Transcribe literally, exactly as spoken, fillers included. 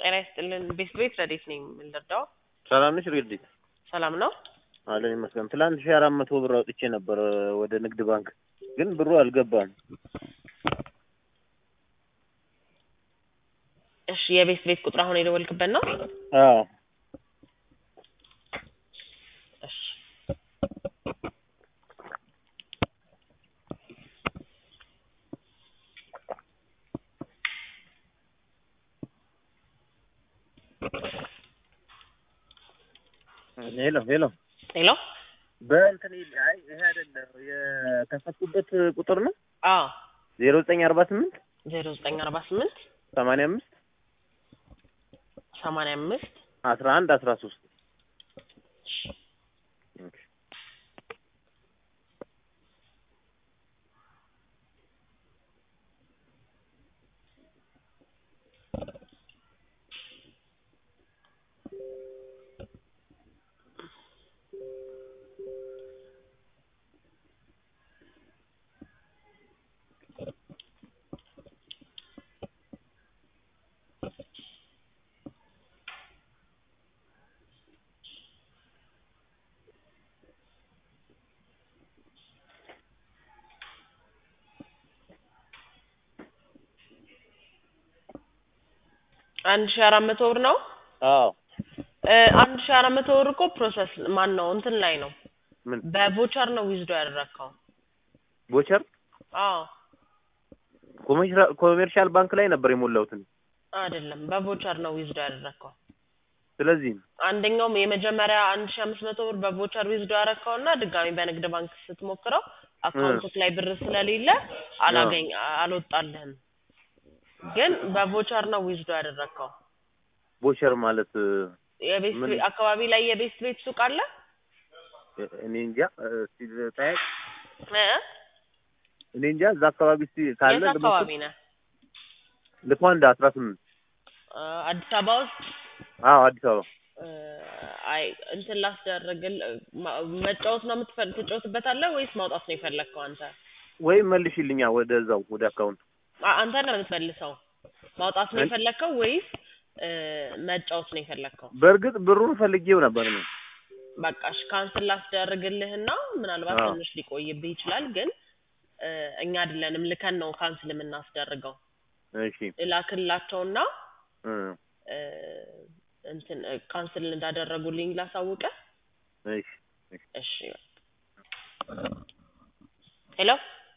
ጤና ይስጥልን ቤት ቤት ረዲት ነኝ የምንረዳው ሰላም ነሽ ረዲት ሰላም ነው አለኝ መስገን ትላንት ሺህ አራት መቶ ብር አውጥቼ ነበር ወደ ንግድ ባንክ ግን ብሩ አልገባም እሺ የቤት ቤት ቁጥር አሁን የደወልክበት ነው አዎ እሺ ሄሎ ሄሎ ሄሎ በእንትን አይ ይሄ አይደለም የከፈትኩበት ቁጥር ነው አዎ ዜሮ ዘጠኝ አርባ ስምንት ዜሮ ዘጠኝ አርባ ስምንት ሰማንያ አምስት ሰማንያ አምስት አስራ አንድ አስራ ሶስት አንድ ሺህ አራት መቶ ብር ነው አዎ አንድ ሺህ አራት መቶ ብር እኮ ፕሮሰስ ማን ነው እንትን ላይ ነው ምን በቮቸር ነው ዊዝዶ ያደረከው ቮቸር አዎ ኮሜርሻል ባንክ ላይ ነበር የሞላሁት አይደለም በቮቸር ነው ዊዝዶ ያደረከው ስለዚህ አንደኛው የመጀመሪያ አንድ ሺህ አምስት መቶ ብር በቮቸር ዊዝዶ ያደረከውና ድጋሚ በንግድ ባንክ ስትሞክረው አካውንት ላይ ብር ስለሌለ አላገኝ አልወጣልህም ግን በቮቸር ነው ዊዝዶ ያደረከው ቮቸር ማለት የቤት አካባቢ ላይ የቤት ቤት ሱቅ አለ እኔ እንጃ ሲታይ እ እኔ እንጃ እዛ አካባቢ እስቲ ካለ አካባቢ ነው ልኳንዳ አስራ ስምንት አዲስ አበባ ውስጥ አዎ አዲስ አበባ አይ እንትን ላስደርግል መጫወት ነው የምትፈልግ ትጫወትበታለህ ወይስ ማውጣት ነው የፈለከው አንተ ወይ መልሽልኛ ወደዛው ወደ አካውንት አንተ ነው የምትፈልሰው ማውጣት ነው የፈለከው ወይስ መጫወት ነው የፈለከው በርግጥ ብሩን ፈልጌው ነበር ነው በቃሽ ካንስል ላስደርግልህና ምናልባት ትንሽ ሊቆይብህ ይችላል ግን እኛ አይደለንም ልከን ነው ካንስል የምናስደርገው እሺ እላክላቸውና እ እንትን ካንስል እንዳደረጉልኝ ላሳውቀ እሺ እሺ ሄሎ